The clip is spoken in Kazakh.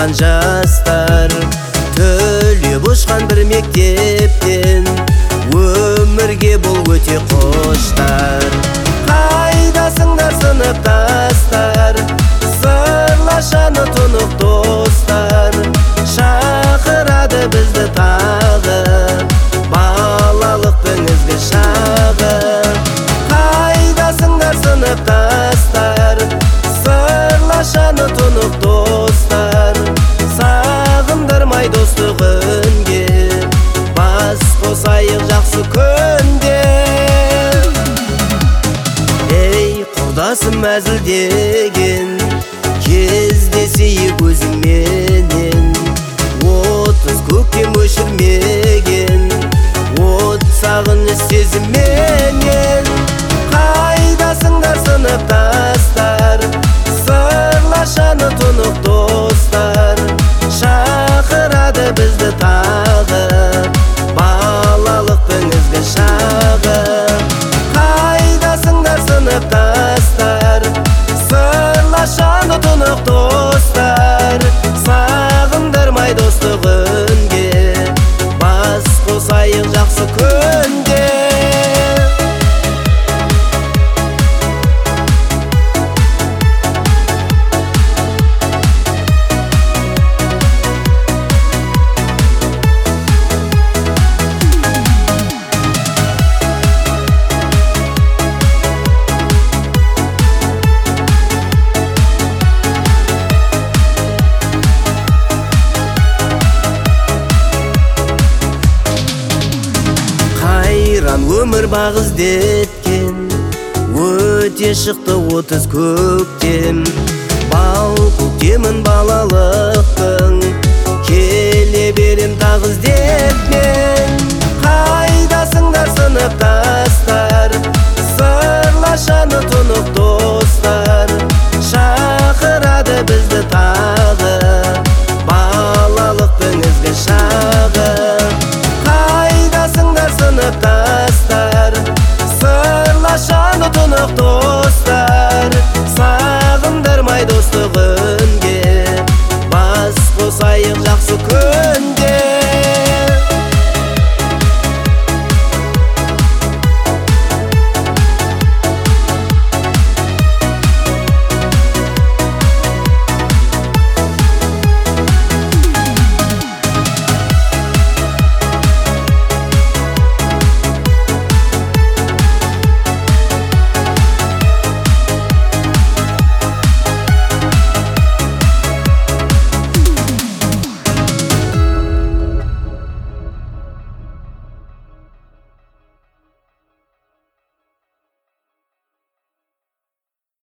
жатқан жастар, түлеп ұшқан бір мектептен өмірге бұл өте құштар. Қайдасыңдар сыныптастар, сырлашаны тұнық достар, шақырады бізді тағы балалықтың ізгі шағы. Қайдасыңдар сыныптастар, сырлашаны тұнық достар, сағындырмай достық үнге, бас қосайық жақсы күнде. Ей құрдасым әзілдеген, кездесейік өзіңменен. 30 көктем өшірмеген, от сағыныш сезімменен. Қайдасыңдар сыныптастар, сырлашаны тұнық достар, шақырады бізді тағы балалықтың ізгі шағы. Қайдасыңдар сыныптастар, сырлашаны тұнық достар, сағындырмай достық үнге, бас қосайық жақсы күнде. Өмір бақ іздеткен, өте шықты 30 көктем. Бал көктемін балалықтың, келе берем тағы іздеп мен. Қайдасыңдар сыныптар,